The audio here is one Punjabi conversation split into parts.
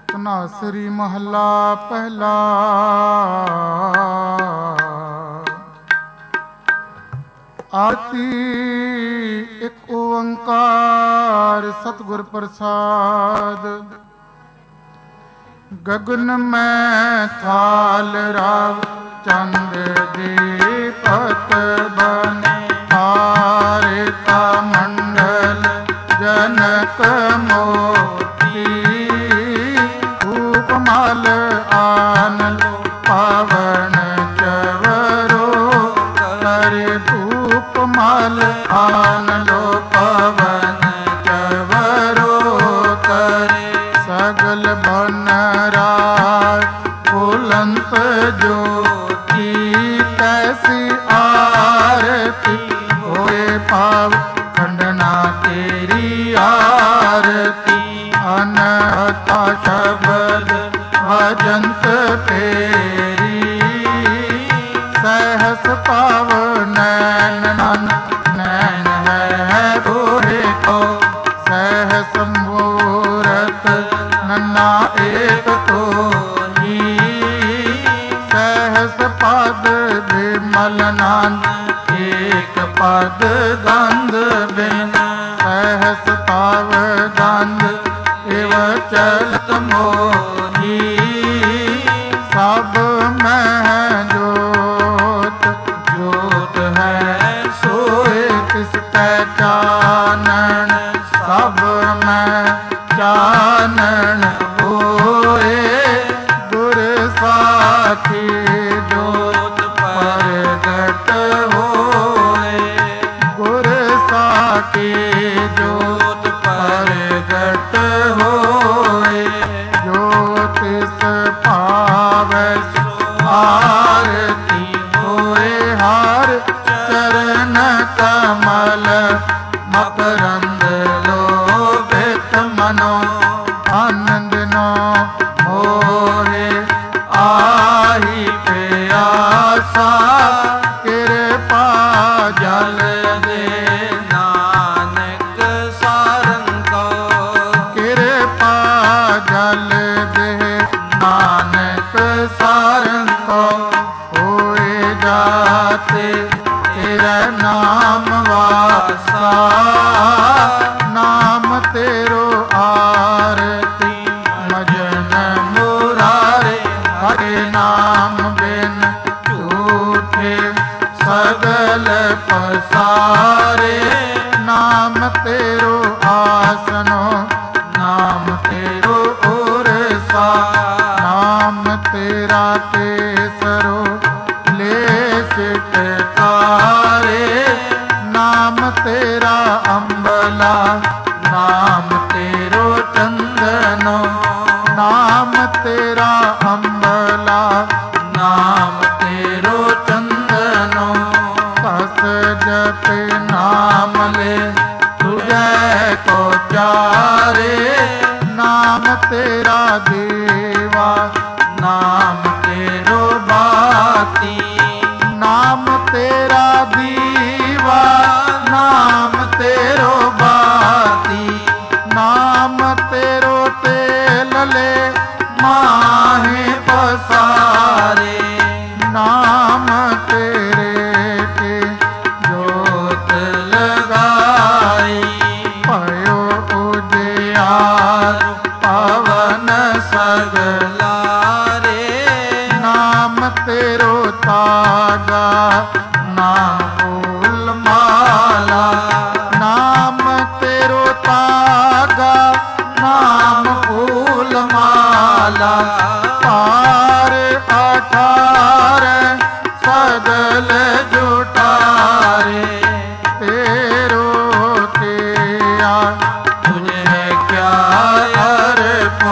ਧਨਾਸਰੀ ਮਹੱਲਾ ਪਹਿਲਾ। ਆਰਤੀ ਇੱਕ ਓੰਕਾਰ ਸਤਿਗੁਰ ਪ੍ਰਸਾਦ। ਗਗਨ ਮੈਂ ਥਾਲ ਰਾਵ ਚੰਦ ਦੀਪਕ ਬਨੇ ਹਾਰੇ ਕਾ ਮੰਡਲ ਜਨਕ ਮੋਤੀ ਧੂਪ ਮਲ ਆਨ ਪਾਵਨ ਚਵਰੋ ਕਰੇ ਧੂਪ ਮਲ ਆਨ ਲੋ ਪਵਨ ਚਵਰੋ ਕਰੇ ਸਗਲ ਬਨ ਰਾਜ ਬੁਲੰਦ ਜੋਤੀ ਕੈਸੀ ਆਰਤੀ ਹੋਏ ਪਾਵ ਖੰਡਨਾ ਤੇਰੀ ਆਰਤੀ ਅਨਹਤਾ ਸ਼ਬਦ ਭਜੰਤ ਤੇਰੀ ਸਹਸ ਪਾਵ ਨੈਣ ਨੈਣ ਹੈ ਗੋਰੇ ਕੋ ਸਹਸ ਮੂਰਤ ਨੰਨਾ ਏਕ ਤੋਹੀ ਸਹਸ ਪਦ ਬਿਮਲ ਨਾਨ ਏਕ ਪਦ ਗੰਧ ਬਿਨ ਸਹਸ ਪਾਵ ਗੰਧ ਇਵ ਚਲਤ ਮੋਹੀ ਸਭ ਮਹਿ ਜੋਤ ਜੋਤ ਹੈ ਸੋਏ ਤਿਸ ਕੈ ਚਾਨਣ ਸਭ ਮਹਿ ਚਾਨਣ ਹੋਏ ਗੁਰ ਸਾਖੀ ਜੋਤ ਪ੍ਰਗਟ ਹੋਏ ਗੁਰ ਸਾਖੀ ਜੋਤ ਪ੍ਰਗਟ ਹੋਏ ਜੋ ਤਿਸ ਭਾਵੈ ਆਰਤੀ ਹੋਏ ਹਰ ਚਰਨ ਕਮਲ ਮਕਰੰਦ ਲੋਭਿਤ ਮਨੋ ਆਨੰਦ ਨੋ ਹੋਏ ਆਹੀ ਪਿਆਸਾ ਕਿਰਪਾ ਜਲ ਦੇ ਨਾਨਕ ਸਾਰੰ ਕੋ ਕਿਰਪਾ ਜਲ ਦੇ ਨਾਨਕ ਸਾਰੰ ਕੋ ਹੋਏ ਜਾਤੇ ਤੇਰਾ ਨਾਮ ਵਾਸਾ ਨਾਮ ਤੇਰੋ ਆਰਤੀ ਮਜਨ ਮੁਰਾਰੇ ਹਰੇ ਨਾਮ ਬਿਨ ਝੂਠੇ ਸਗਲ ਪਸਾਰੇ ਨਾਮ ਤੇਰੋ ਆਸਨੋ ਨਾਮ ਤੇਰੋ ਉਰਸਾ ਨਾਮ ਤੇਰਾ ਕੇਸਰੋ ਲੈ ਸਿਟਕਾਰੇ ਨਾਮ ਤੇਰਾ ਅੰਬਲਾ ਨਾਮ ਤੇਰੋ ਚੰਦਨੋ ਨਾਮ ਤੇਰਾ ਅੰਬਲਾ ਨਾਮ ਤੇਰੋ ਚੰਦਨੋ ਕਸ ਜਪੇ ਨਾਮ ਲੈ ਤੁਝੈ ਕੋ ਚਾਰੇ ਨਾਮ ਤੇਰਾ ਦੇਵਾ ਨਾਮ ਤੇਰੋ ਬਾਤੀ ਨਾਮ ਤੇਰਾ ਦੀਵਾ ਨਾਮ ਤੇਰੋ ਬਾਤੀ ਨਾਮ ਤੇਰੋ ਤੇਲ ਲੈ ਮਾਹੇ ਪਸਾਰੇ ਨਾਮ ਤੇਰੇ ਕੇ ਜੋਤ ਲਗਾਈ ਭਇਓ ਉਜਿਆਰ ਪਵਨ ਸਗਲਾਰੇ ਨਾਮ ਤੇਰੋ ਤਾਗਾ ਨਾਮ ਫੂਲ ਮਾਲਾ ਨਾਮ ਤੇਰੋ ਤਾਗਾ ਨਾਮ ਫੂਲ ਮਾਲਾ ਪਾਰ ਅਠਾਰ ਸਗਲ ਜੁਟਾਰੇ ਤੇਰੋ ਤੇਆ ਤੁਝੇ ਕਿਆ ਅਰਪੋ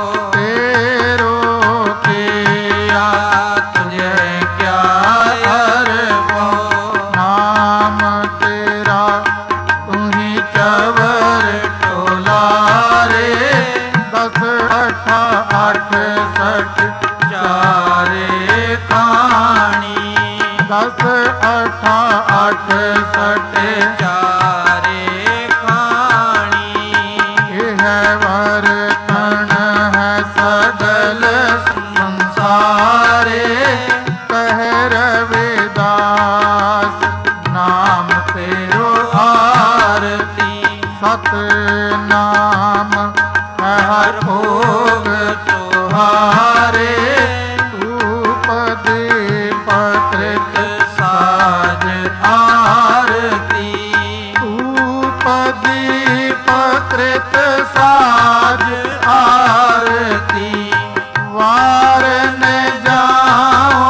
ਤੇਰੋ ਤੇਆ ਤੁਝੇ ਕਿਆ ਅਰਪੋ ਨਾਮ ਤੇਰਾ ਤੁਹੀ ਚਵਰ ਟੋਲਾਰੇ ਦਸ ਅਠਾ ਅੱਠ ਸਠ ਚਾਰੇ ਕਾਣੀ ਦਸ ਅਠਾ ਅੱਠ ਸਠ ਚਾਰੇ ਕਾਣੀ ਇਹ ਹੈ ਵਰਤਨ ਹੈ हर भोग तुहारे, धूप दीप कृत साज आरती, धूप दीप कृत साज आरती, वारन जाओ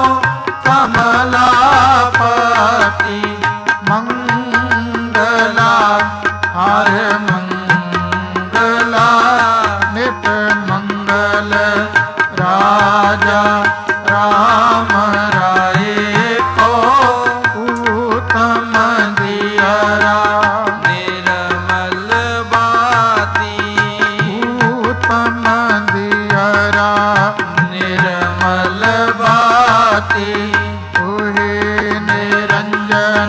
कमलापति, मंगला हर मंगला नित मंगल, राजा राम राय को उत्तम दियरा, निर्मल बाती, उत्तम दियरा निर्मल बाती, तुहे निरंजन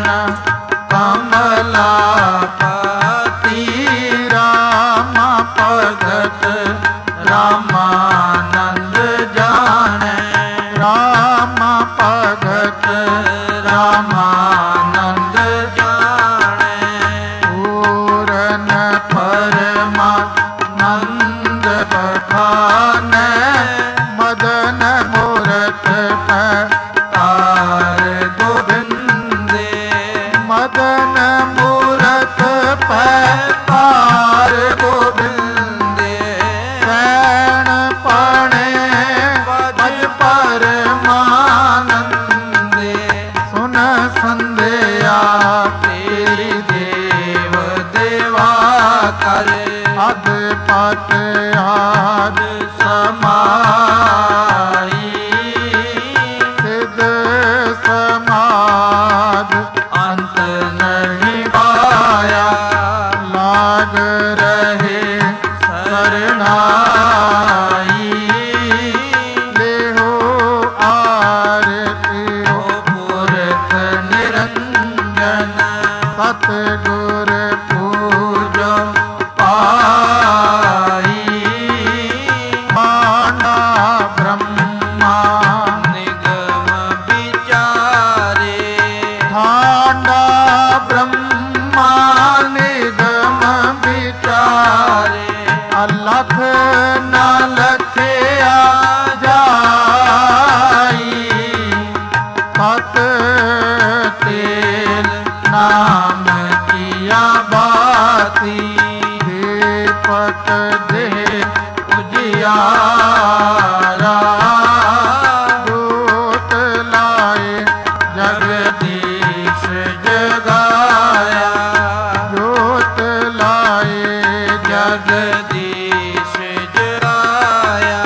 कमलापति, राम भगत रामानंद जाने, राम भगत रामानंद जाने, पूरन परमानंद बखाने, मदन मूरत तार गोविंदे, मदन मूरत तार गोविंदे, सैन पणे बज परमानंदे, सुन संध्या तेरी देव देवा करे, अद पत आद समाई, सिद्ध समाध अंत नहीं पाया, लाग रहे शरणाई, लेहो आरती हो पुरख निरंजन, सतगुर पूजो पाई, माना ब्रह्मा निगम विचारे, ठांडा ब्रह्मा निगम विचारे, अलख न लखया जाई, पत तेल नाम किया बाती, दीपक दे उजियारा, जोत लाए जगदीश जगाया, जोत लाए जगदीश जगाया,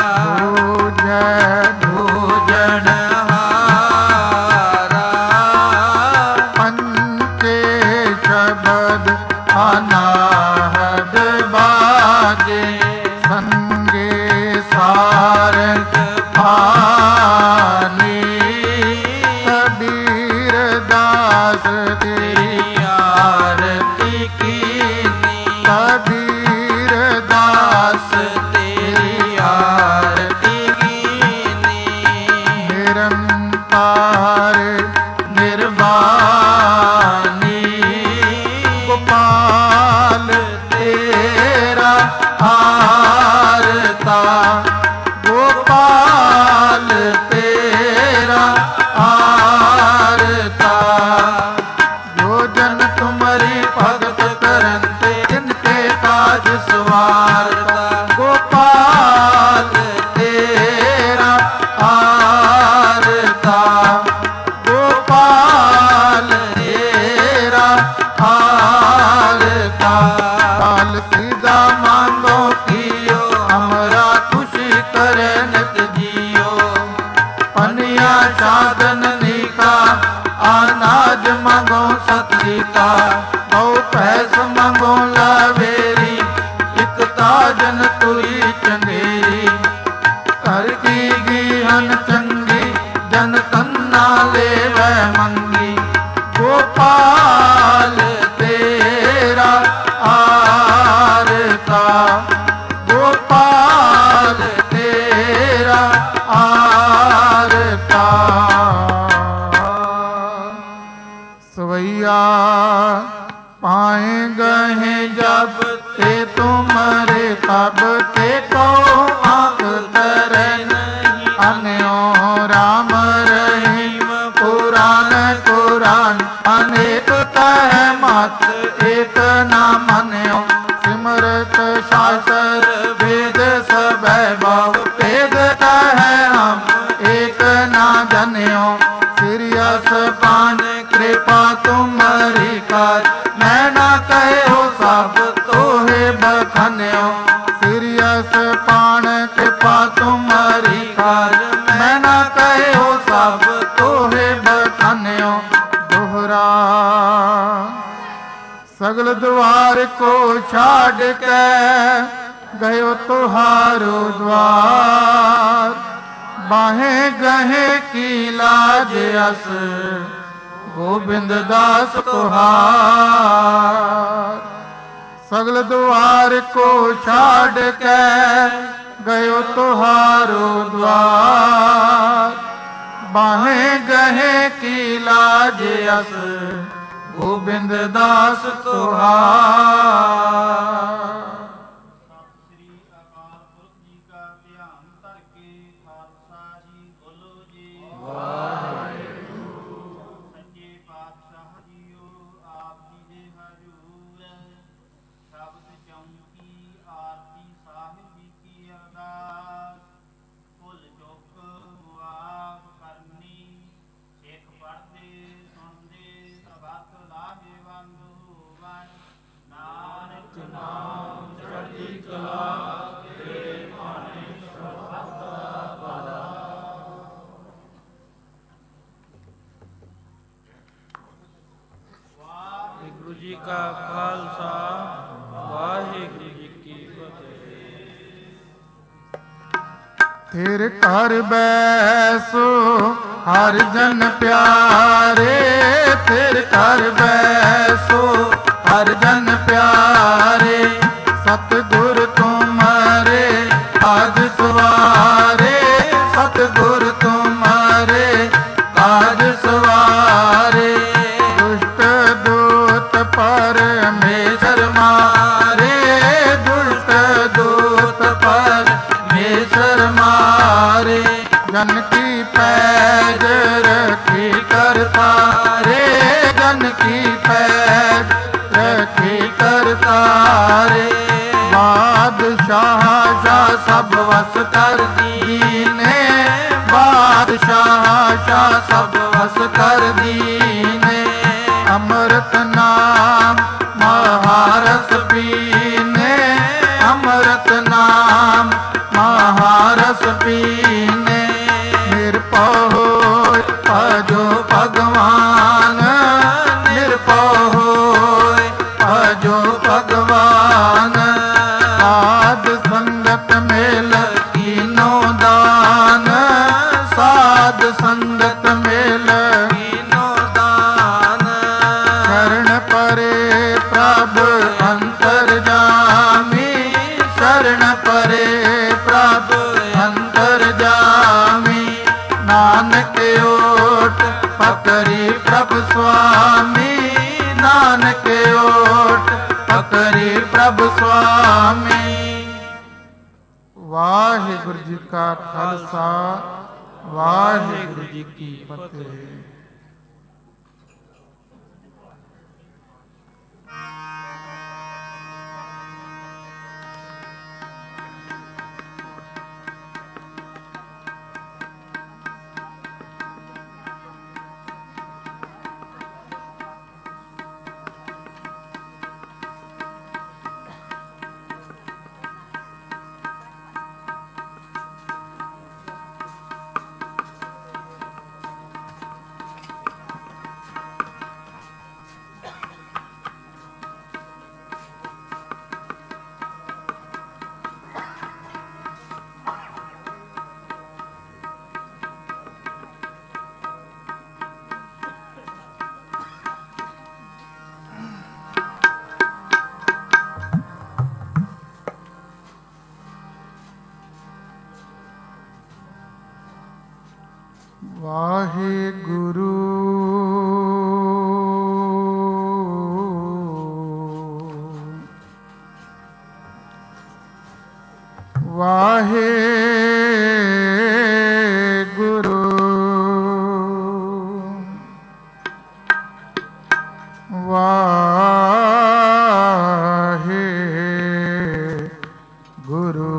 भोजन हारा, पंचे शब्द अनाहद बाजे, संगे सारंग पानी, कबीर दास तेरी आरती कीनी, कबीर दास तेरी आरती कीनी, निरंकार निर्वाणी, गोपाल तेरा आरता, गोपाल तेरा आरता, जो जन तुम्हारी भगत करते, जिनके काज सवारता, गोपाल तेरा आरता, गोपाल तेरा आरता, काल सीधा मांगो कियो, हमरा खुशी करे नित जियो, पनिया साधन निका, अनाज मांगो सतरी का, औ पैस मांगो लावेरी, एक ताजन तुरी चंगेरी, कर की गीहन चंगी, जन तन्ना ले वह मंगी, गोपाल तेरा आरता, गोपाल तेरा आरता, सवैया पाए गए जब ते तुम्हारे तब शास्त्र वेद सब बहु भेद है हम एक ना जन्यो सिरियस पान कृपा तुम्हारी कार मैं ना कहे हो सब तोहे बखन्यो सिरियस पान कृपा तुम्हारी कार मैं ना कहे हो सब तोहे बखन्यो दोहरा सगल द्वार को छाड़ के गयो तुहारो द्वार बाहें गहे की लाज अस गोविंद दास तुहार सगल द्वार को छाड़ के गयो तुहारो द्वार बाहें गहे की लाज अस गोविंद दास तुहार। ਜੀ ਕਾ ਖਾਲਸਾ ਵਾਹਿਗੁਰੂ ਜੀ ਕੀ ਫਤਿਹ। ਤੇਰੇ ਘਰ ਬੈਸੋ ਹਰ ਜਨ ਪਿਆਰੇ ਤੇਰੇ ਘਰ ਬੈਸੋ ਹਰ ਜਨ ਪਿਆਰੇ ਸਤਿਗੁਰ ਤੁਮਾਰੇ ਆਜ ਸਵਾਰੇ ਸਤਿਗੁਰ ਤੁਮਾਰੇ ਆਜ ਸਵਾਰੇ परमेश्वर मारे दुष्ट दूत परमेश्वर मारे जन की पैज रखी करता रे जन की पैज रखी करता रे बादशाह शाह सब वस कर दीने बादशाह शाह सब वस कर दीने अमृत नाम महारस पीने अमृत नाम महारस पीने निरपो भजो भगवान निरपो भजो भगवान साध संगत मेल कीनो दान साध संगत मेल प्रभु अंतर्जामी शरण परे प्रभु अंतर्जामी नानक ओट पकड़ी प्रभु स्वामी नानक ओट पकड़ी प्रभु स्वामी। वाहिगुरु जी का खालसा वाहिगुरु जी की फतेह। वाहिगुरु वाहिगुरु वाहिगुरु गुरु।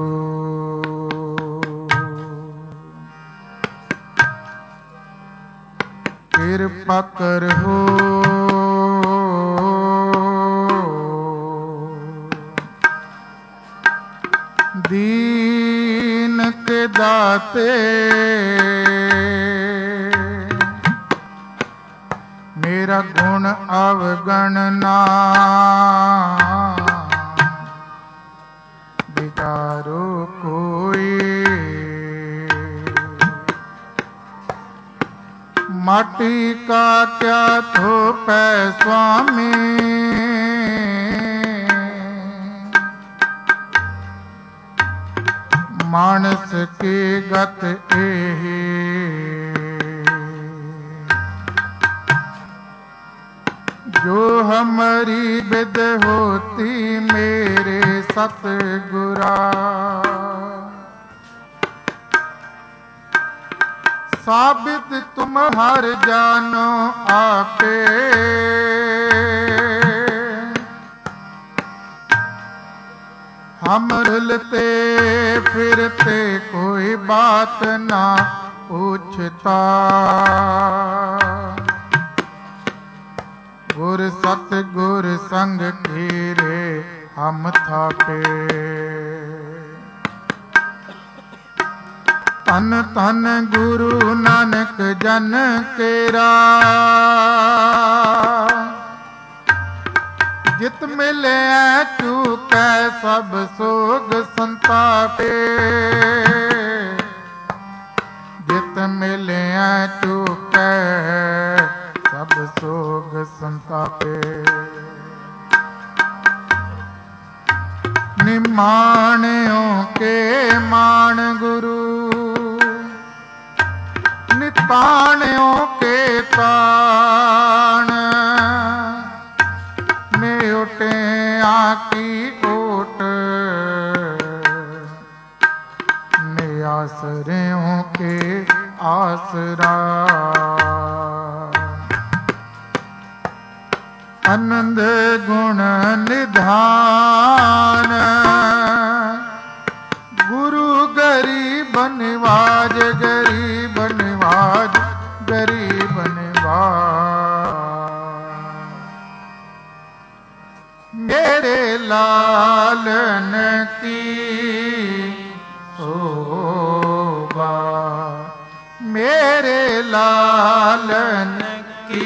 कृपा करहो दीन के दाते, मेरा गुण अवगण ना विचारो कोई। माटी का क्या थोपै स्वामी, मानस की गत एही। जो हमारी विद होती मेरे सतगुरा, साबित तुम हर जानो आपे। हम रुलते फिरते कोई बात ना पूछता, गुर सतगुर संग कीरे हम थापे। तन तन गुरु नानक जन केरा, जित मिले चूकै सब सोग संतापे। जित मिले चूकै सब सोग संतापे। निमाणियों के मान गुरु, निताणियों के ताण। में उठे आकी ओट, में आसरियों के आसरा। आनंद गुण निधान, गुरु गरीब निवाज, गरीब निवाज, गरीब निवाज। मेरे लालन की शोभा, मेरे लालन की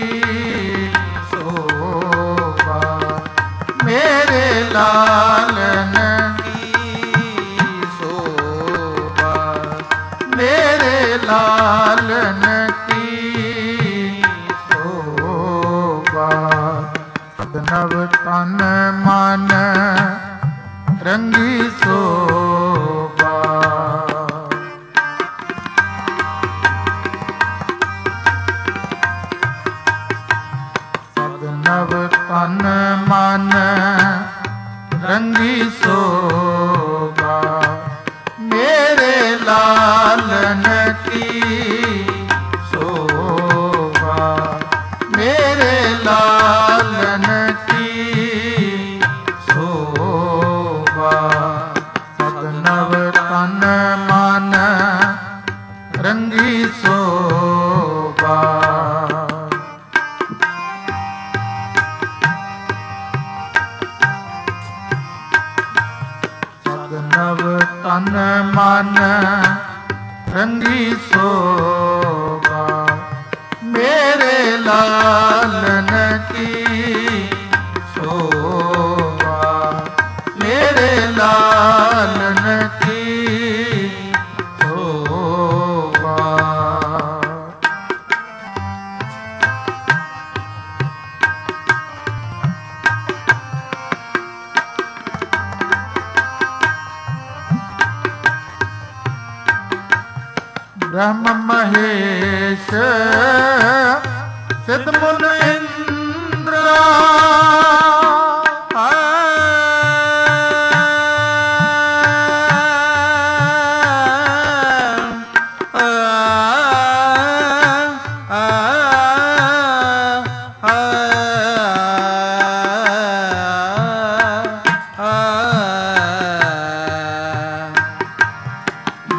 शोभा, मेरे लालन की शोभा, मेरे लालन की शोभा। सदनव तन मन रंगी शोभा, सदनव तन मन रंगी शोभा। मेरे लालन की शोभा, मेरे लालन की शोभा। सदनव तन मन रंगी शोभा। सदनव तन मन रंगी शोभा। मेरे लालन की शोभा, मेरे लालन की शोभा। ब्रह्म महेश सिद्ध मुन इंद्र,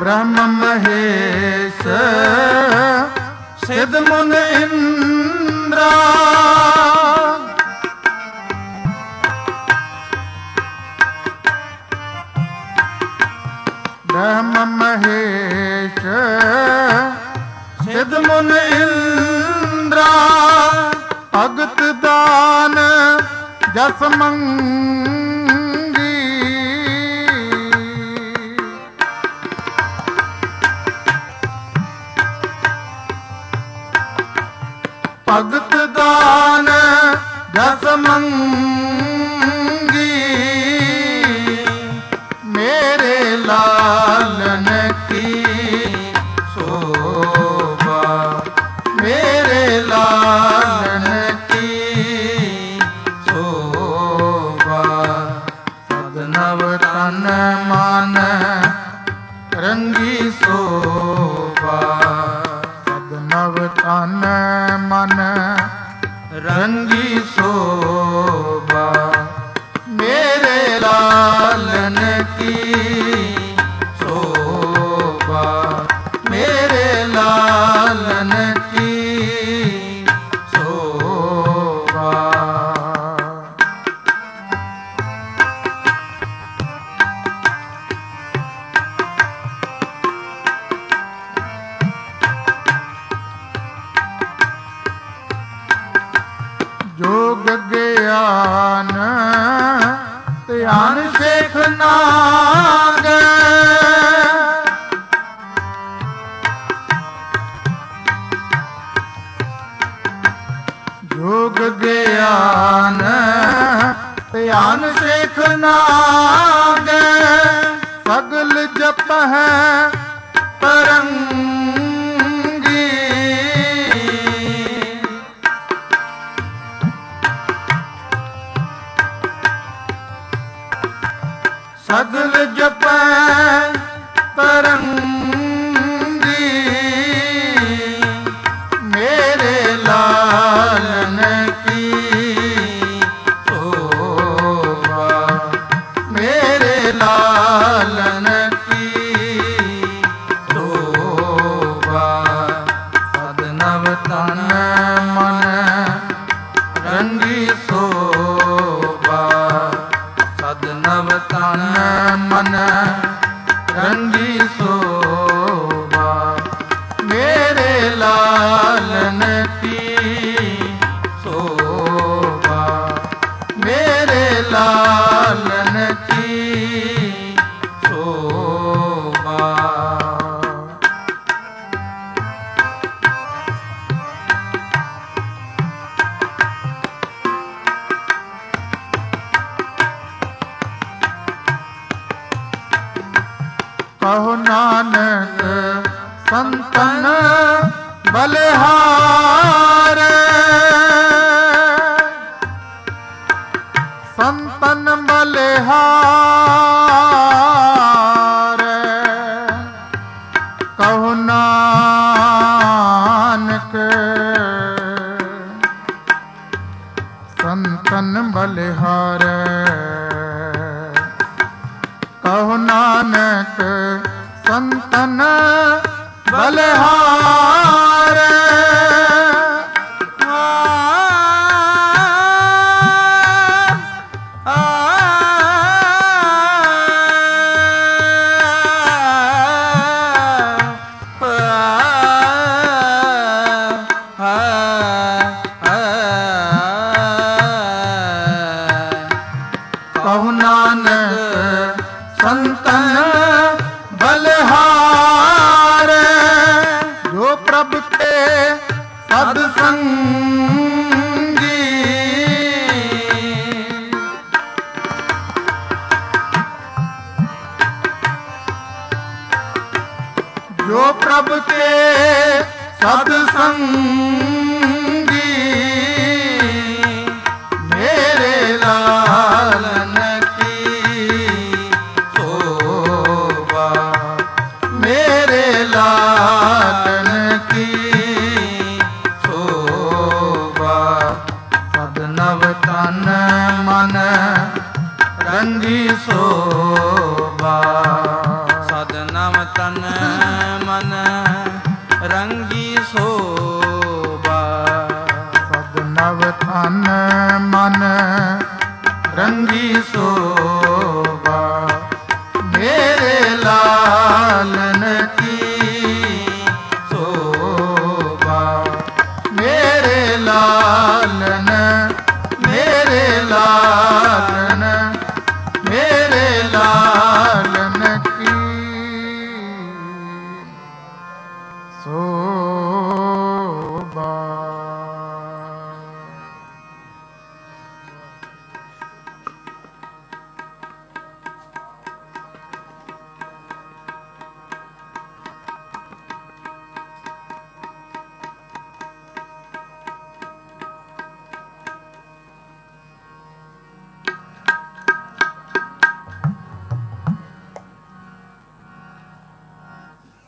ब्रह्म महेश सिद्ध मुन इंद्रा ब्रह्म महेश सिद्ध मुन इंद्रा भगत दान जस मंगी भगत दान जस मंगी मेरे लालन की शोभा मेरे लालन की शोभा सदनव तन मन रंगी शोभा सदनव तन मन रंगी शोभा मेरे लालन की शोभा मेरे लालन की शोभा। जोग ज्ञान ध्यान शेख नाग जोग ज्ञान ध्यान शेख नाग सगल जप है तरंगी सगल जप तरंगी मेरे लालन की शोभा मेरे लालन की शोभा सदनव तन मन रंगी शोभा सदनव तन मन रंगी शोभा मेरे लालन की शोभा मेरे लालन की शोभा। कहो नानक संतन बलिहार संतन बलिहार कहो नानक संतन बलिहार कहो नानक संतन बलिहार कहो नानक संतन बलिहार जो प्रभु के सत्संगी जो प्रभु के सत्संगी मेरे लालन की शोभा मेरे लालन की शोभा सदनव तन मन रंगी शोभा सदनव तन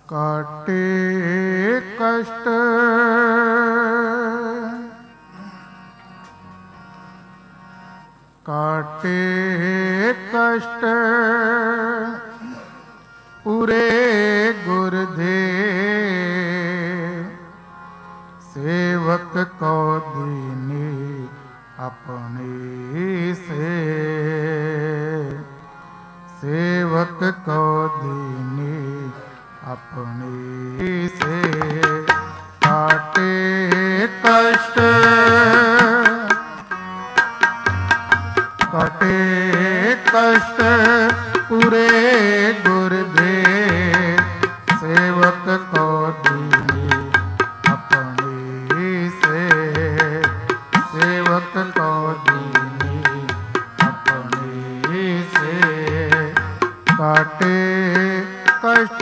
काटे कष्ट काटे कष्ट पूरे गुरुदेव सेवक को दीने अपने से सेवक को दीने अपने से काटे कष्ट काटे कष्ट पूरे गुरुदेव सेवक को दीने अपने से सेवक को दीने अपने से काटे कष्ट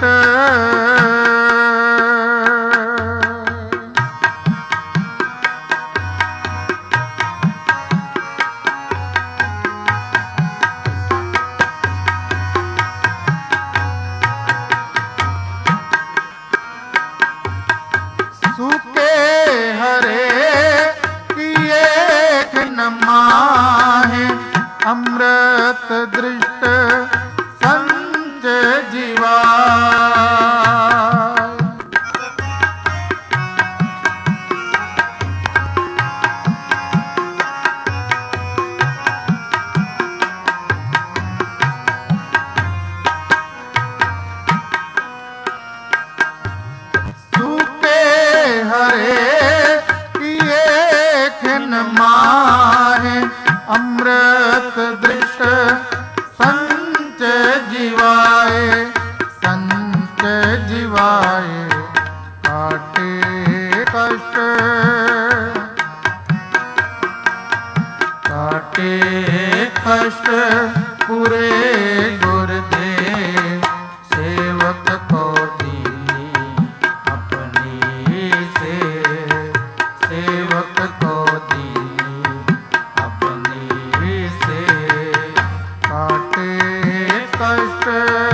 अमृत दृष्ट संत जीवा सूखे हरे किए खिन माहे अमृत दृष्ट संच जीवाए संच जीवाए काटे कष्ट काटे कष्ट पूरे गुरुदेव सेवक को दीने अपने से सेवक को दीने अपने से काटे कष्ट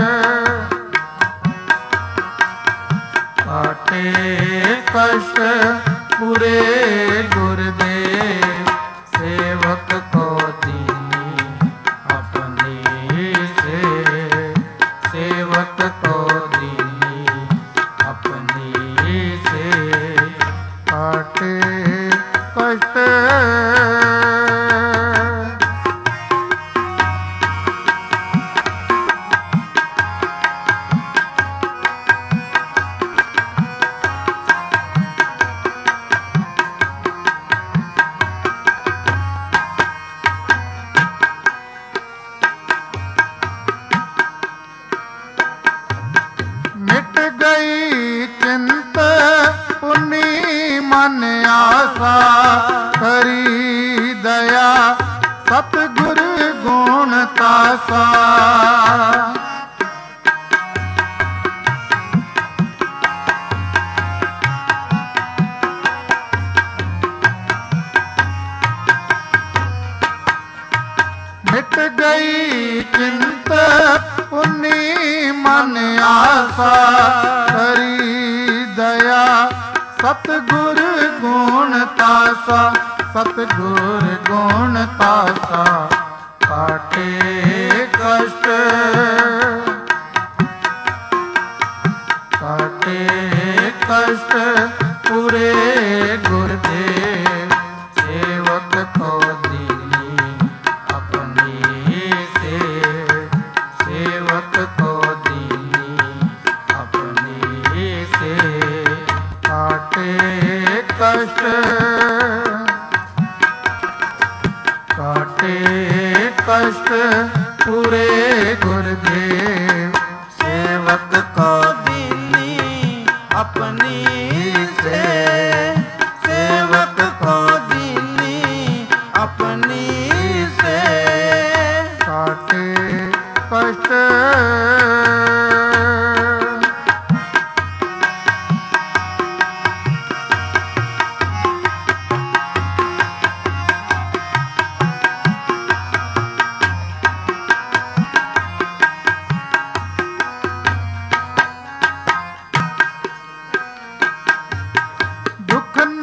काटे कष्ट पूरे गुरुदेव सेवक को दीने अपने से सेवक को दीने अपने से काटे कष्ट मन आशा करी दया सतगुरु गुण तासा मिट गई चिंता पुन्नी मन आशा करी दया सतगुरु गुण तासा सतगुरु गुण तासा काटे कष्ट काटे कष्ट पूरे गुरुदेव सेवक को दीने अपने से सेवक को दीने अपने से काटे कष्ट काटे कष्ट पूरे गुरुदेव सेवक को दीने अपनी से सेवक को दीने अपनी से काटे कष्ट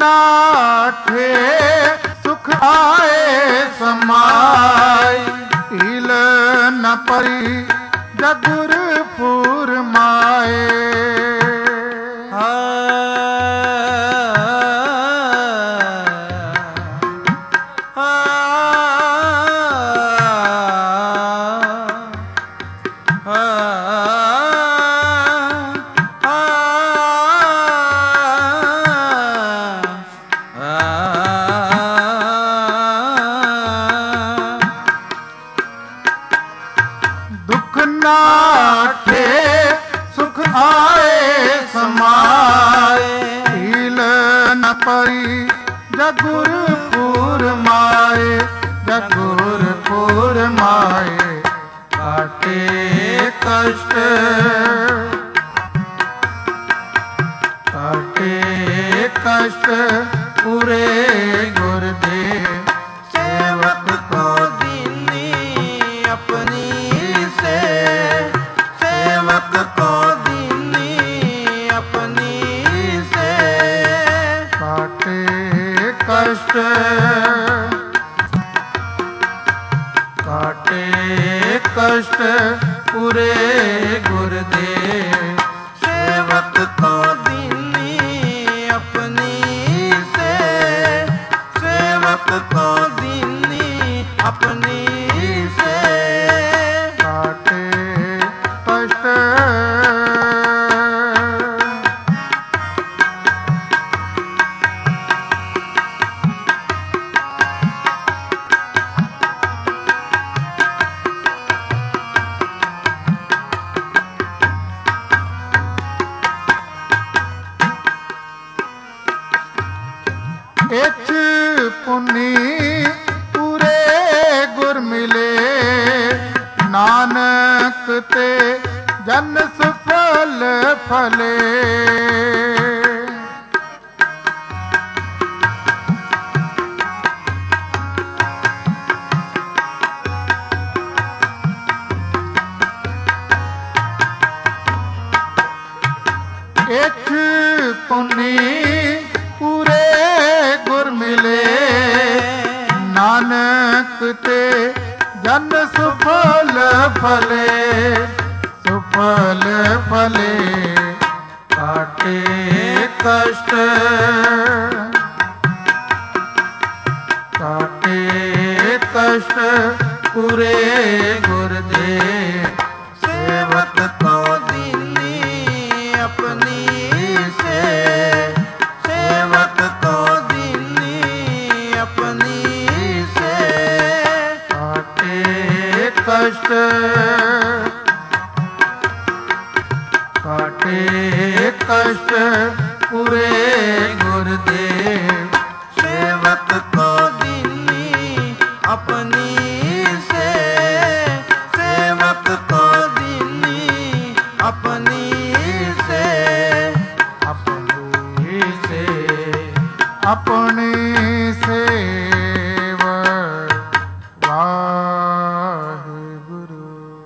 ਨਾਠੇ ਸੁਖ ਆਏ ਸਮਾਈ, ਢੀਲ ਨ ਪਰੀ ਜਗੁਰ ਫੂਰ ਮਾਏ। ਦੁਖ ਨਾਠੇ ਸੁਖ ਆਏ ਸਮਾਏ, ਢੀਲ ਨ ਪਰੀ ਜਗੁਰ ਫੂਰ ਮਾਏ, ਜਗੁਰ ਫੂਰ ਮਾਏ। ਕਾਟੇ ਕਸ਼ਟ ਕਾਟੇ ਕਸ਼ਟ ਪੂਰੇ ਗੁਰ ਦੇ, ਸੇਵਕ ਕੋ ਦੀਨੀ ਆਪਣੀ ਸੇ, ਸੇਵਕ ਕੋ ਦੀਨੀ ਆਪਣੀ ਸੇ। ਕਾਟੇ ਕਸ਼ਟ ਕਾਟੇ ਕਸ਼ਟ ਪੂਰੇ ਗੁਰ ਦੇ, ਸੇਵਕ ਕੋ ਦੀਨੀ ਆਪਣੀ ਸੇ, ਸੇਵਕ ਕੋ ਦੀਨੀ ਆਪਣੀ ਸੇ। ਕਾਟੇ ਕਸ਼ਟ ਇਛ ਪੁਨੀ ਪੂਰੇ ਗੁਰ ਮਿਲੇ, ਨਾਨਕ ਤੇ ਜਨ ਸਫਲ ਫਲੇ। ਇਛ ਪੁਨੀ ਪੂਰੇ ਗੁਰ ਮਿਲੇ, ਨਾਨਕ ਤੇ ਜਨ ਸੁਫਲ ਫਲੇ, ਸੁਫਲ ਫਲੇ। ਕਾਟੇ ਕਸ਼ਟ ਕਾਟੇ ਕਸ਼ਟ ਪੂਰੇ ਗੁਰ ਦੇ, ਸੇਵਕ ਕੋ ਦੀਨੀ ਆਪਣੀ ਸੇ, ਸੇਵਕ ਕੋ ਦੀਨੀ ਆਪਣੀ ਸੇ। ਕਾਟੇ ਕਸ਼ਟ ਕਾਟੇ ਕਸ਼ਟ ਪੂਰੇ ਗੁਰ ਦੇ, ਸੇਵਕ ਕੋ ਦੀਨੀ ਆਪਣੀ ਸੇ, ਸੇਵਕ ਕੋ ਦੀਨੀ ਆਪਣੀ ਸੇ। ਆਪਣੀ ਸੇ ਆਪਣੀ ਸੇਵ ਵਾਹਿਗੁਰੂ।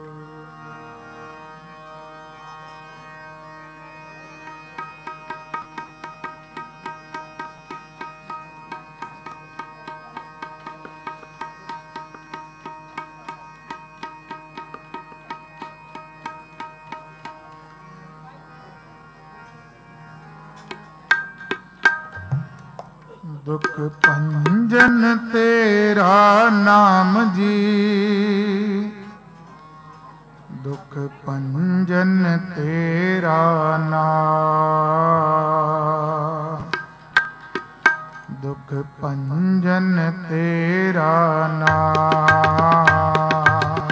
ਦੁਖ ਭੰਜਨ ਤੇਰਾ ਨਾਮ ਜੀ, ਦੁਖ ਭੰਜਨ ਤੇਰਾ ਨਾਮ, ਦੁਖ ਭੰਜਨ ਤੇਰਾ ਨਾਮ,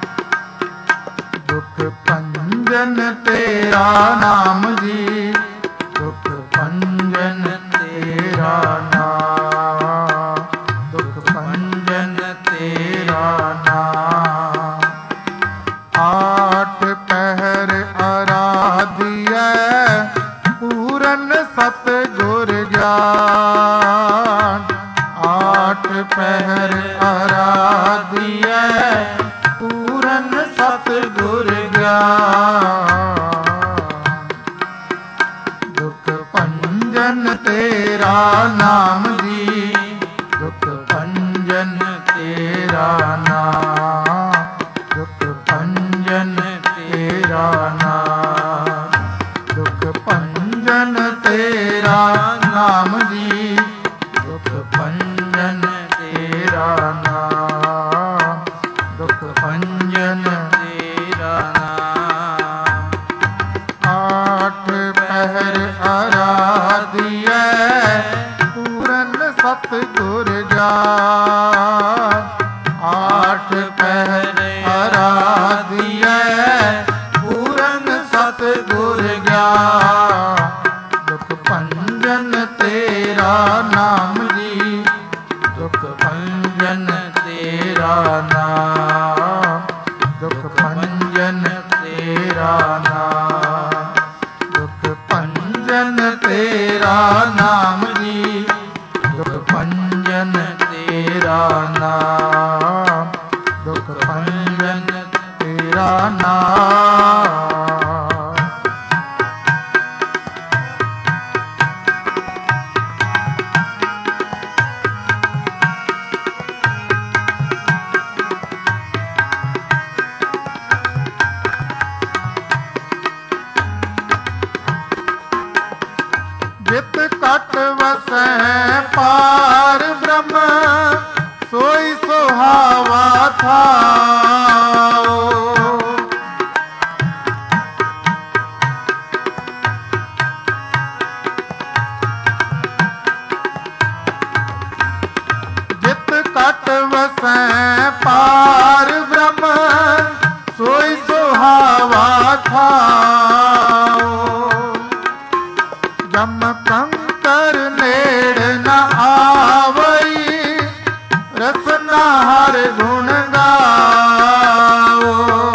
ਦੁਖ ਭੰਜਨ ਤੇਰਾ ਨਾਮ ਜੀ, ਦੁਖ ਭੰਜਨ ਤੇਰਾ ਨਾਮ, ਦੁਖ ਭੰਜਨ ਤੇਰਾ ਨਾਮ। ਆਠ ਪਹਿਰ ਆਰਾਧਿਐ ਪੂਰਨ ਸਤਿਗੁਰ ਗਿਆਨ, ਆਠ ਪਹਿਰ ਆਰਾਧਿਐ ਪੂਰਨ ਸਤਿਗੁਰ ਗਿਆਨ। ਨਾਮ ਜੀ, ਦੁਖ ਭੰਜਨ ਤੇਰਾ ਨਾਮ, ਦੁਖ ਭੰਜਨ ਤੇਰਾ ਨਾਮ, ਦੁਖ ਭੰਜਨ ਤੇਰਾ ਨਾਮ ਜੀ, ਦੁਖ ਭੰਜਨ ਤੇਰਾ ਨਾਮ, ਦੁਖ ਭੰਜਨ ਤੇਰਾ ਨਾਮ। ਆਠ ਪਹਿਰ ਆਰਾਧਿਐ ਪੂਰਨ ਸਤਿਗੁਰ ਜਾਨ, ਆਠ ਪਹਿਰ ਆਰਾਧਿਐ ਪੂਰਨ ਸਤਿਗੁਰ ਗਿਆਨ, ਦੁਖ ਭੰਜਨ ਤੇਰਾ ਨਾਮ ਜੀ, ਦੁਖ ਭੰਜਨ ਤੇਰਾ ਨਾਮ, ਦੁਖ ਭੰਜਨ ਤੇਰਾ ਨਾਮ, ਦੁਖ ਭੰਜਨ ਤੇਰਾ ਨਾਮ ਜੀ, ਦੁਖ ਭੰਜਨ ਤੇਰਾ ਨਾਮ, ਦੁਖ ਭੰਜਨ ਤੇਰਾ ਨਾਮ। ਜਿਤ ਘਟ ਵਸੈ ਪਾਰ ਬ੍ਰਹਮ, ਸੋਈ ਸੁਹਾਵਾ ਥਾਉ। ਜਿਤ ਘਟ ਵਸੈ ਪਾਰ ਬ੍ਰਹਮ, ਸੋਈ ਸੁਹਾਵਾ ਥਾਉ। ਜਮ ਕੰਕਰ ਨੇੜ ਨ ਆਵਈ, ਰਸਨਾ ਹਰ ਗੁਣ ਗਾਵੋ।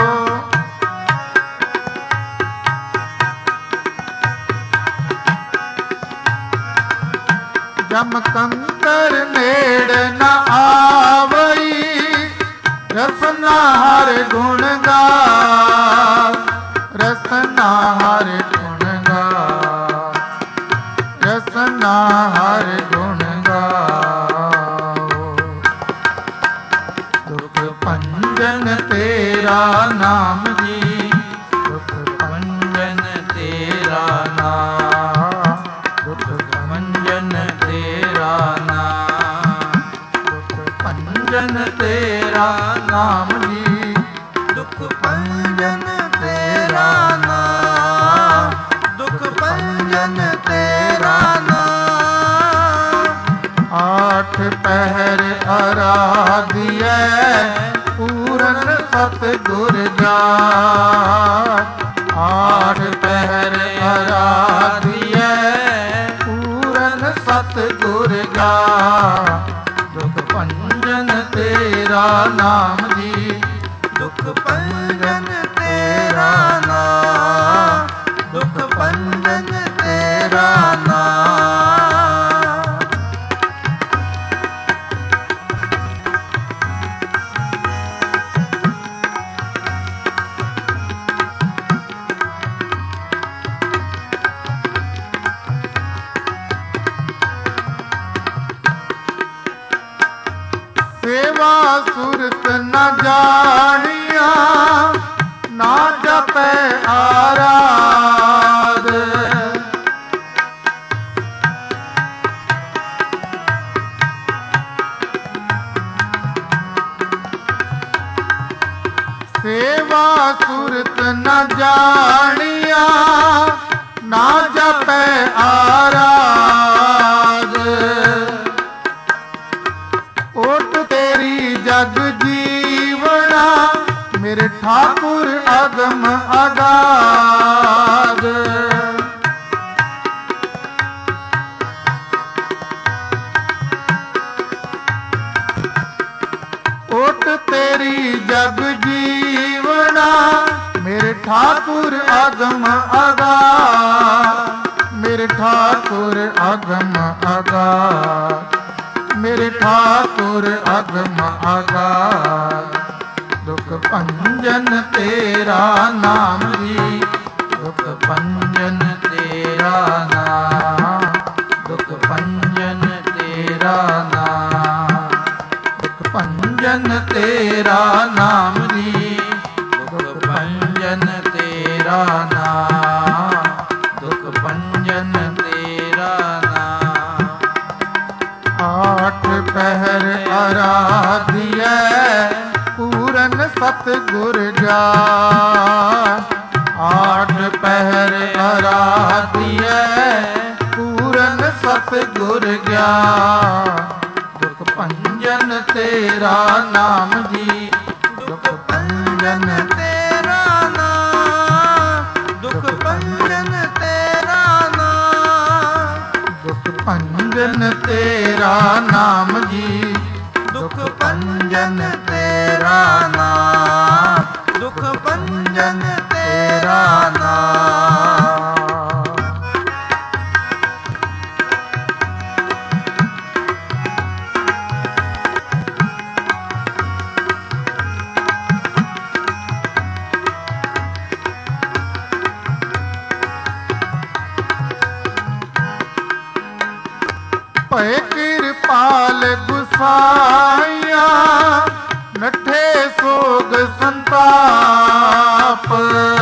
ਜਮ ਕੰਕਰ ਨੇੜ ਨ ਆਵਈ, ਰਸਨਾ ਹਰ ਗੁਣ ਗਾਵ, ਰਸਨਾ ਹਰ ਗੁਣ ਗਾਵ, ਰਸਨਾ ਹਰ ਗੁਣ ਗਾਓ। ਦੁਖ ਭੰਜਨ ਤੇਰਾ ਨਾਮ ਜੀ, ਦੁਖ ਭੰਜਨ ਤੇਰਾ ਨਾਮ, ਦੁਖ ਭੰਜਨ ਤੇਰਾ ਨਾਮ, ਦੁਖ ਭੰਜਨ ਤੇਰਾ ਨਾਮ ਜੀ, ਦੁਖ ਭੰਜਨ ਤੇਰਾ ਨਾਮ, ਦੁਖ ਭੰਜਨ ਤੇਰਾ ਨਾਮ। ਆਠ ਪਹਿਰ ਆਰਾਧਿਐ ਪੂਰਨ ਸਤਿਗੁਰ ਜਾਨ, ਆਠ ਪਹਿਰ ਆਰਾਧਿਐ ਪੂਰਨ ਸਤਿਗੁਰ ਜਾਨ, ਦੁਖ ਭੰਜਨ ਤੇਰਾ ਨਾਮ ਜੀ, ਦੁਖ ਭੰਜਨ ਤੇਰਾ ਨਾਮ, ਦੁਖ ਭੰਜਨ ਤੇਰਾ ਨਾਮ। ਸੇਵਾ ਸੁਰਤ ਨ ਜਾਣਿਆ, ਨਾ ਜਪੈ ਆਰਾਧ। ਸੇਵਾ ਸੁਰਤ ਨ ਜਾਣਿਆ, ਨਾ ਜਪੈ ਆਰਾਧ। ਓਟ ਤੇਰੀ ਜਗ ਜੀਵਣਾ, ਮੇਰੇ ਠਾਕੁਰ ਅਗਮ ਅਗਾਧ। ਓਟ ਤੇਰੀ ਜਗ ਜੀਵਣਾ, ਮੇਰੇ ਠਾਕੁਰ ਅਗਮ ਅਗਾਧ, ਮੇਰੇ ਠਾਕੁਰ ਅਗਮ ਅਗਾਧ, ਮੇਰੇ ਠਾਕੁਰ ਅਗਮ ਅਗਾਧ। ਦੁਖ ਭੰਜਨ ਤੇਰਾ ਨਾਮ ਜੀ, ਦੁਖ ਭੰਜਨ ਤੇਰਾ ਨਾਮ, ਦੁਖ ਭੰਜਨ ਸਤਿਗੁਰ ਗਿਆਨ। ਆਠ ਪਹਿਰ ਅਰਾਧਿਐ ਪੂਰਨ ਸਤਿਗੁਰ ਗਿਆਨ। ਦੁਖ ਭੰਜਨ ਤੇਰਾ ਨਾਮ ਜੀ, ਦੁਖ ਭੰਜਨ ਤੇਰਾ ਨਾਮ, ਦੁਖ ਭੰਜਨ ਤੇਰਾ ਨਾਮ, ਦੁਖ ਭੰਜਨ ਤੇਰਾ ਨਾਮ ਜੀ, ਦੁਖ ਭੰਜਨ ਤੇਰਾ ਨਾਮ, ਦੁਖ ਭੰਜਨ ਤੇਰਾ ਨਾਮ। ਭਏ ਕਿਰਪਾਲ ਗੁਸਾਈਆ ਨਠੇ ਸੋਗ ਸੰਤਾਪ।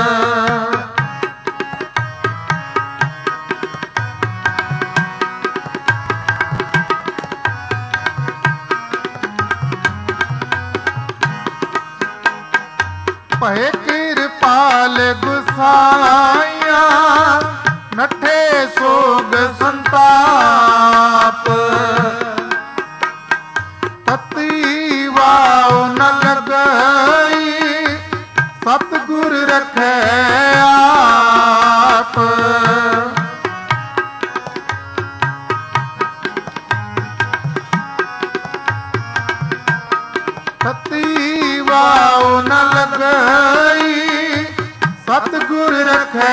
ਭਏ ਕਿਰਪਾਲ ਗੁਸਾਈਆ ਨਠੇ ਸੋਗ ਸੰਤਾਪ। ਤਤੀ ਵਾਉ ਨ ਲਗਈ ਸਤਿਗੁਰ ਰਖੈ ਆਪ। ਤਤੀ ਵਾਉ ਨ ਲਗਈ ਸਤਿਗੁਰ ਰਖੈ